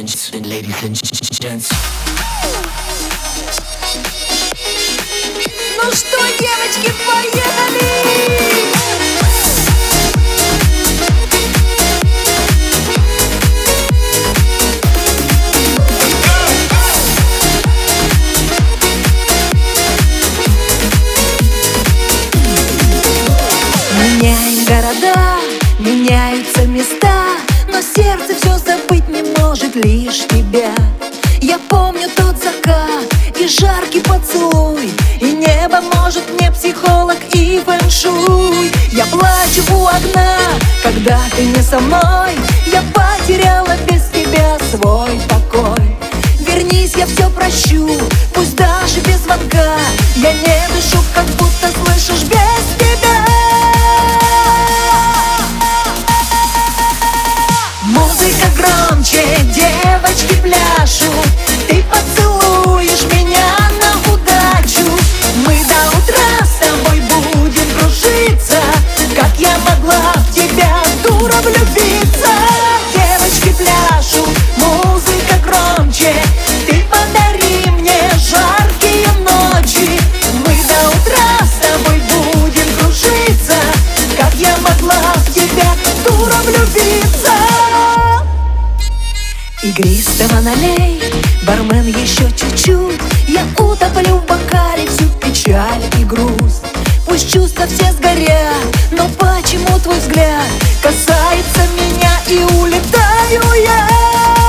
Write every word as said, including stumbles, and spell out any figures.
and ladies and gents. Ну что, девочки, поехали! Меняем города, меняются места, но сердце все забыть не может лишь тебя. Я помню тот закат и жаркий поцелуй, и небо может мне психолог и фэн-шуй. Я плачу у окна, когда ты не со мной. Я потеряла без тебя свой покой. Вернись, я все прощу, пусть даже без звонка. Я не дышу, как будто слышишь, без тебя. Музыка громче, девочки пляшут. Ты поцелуешь меня на удачу. Мы до утра с тобой будем кружиться. Как я могла в тебя, дура, влюбиться? Девочки пляшут, музыка громче. Ты подари мне жаркие ночи. Мы до утра с тобой будем кружиться. Как я могла в тебя, дура, влюбиться? Игристого налей, бармен, еще чуть-чуть. Я утоплю в бокале всю печаль и грусть. Пусть чувства все сгорят, но почему твой взгляд касается меня и улетаю я?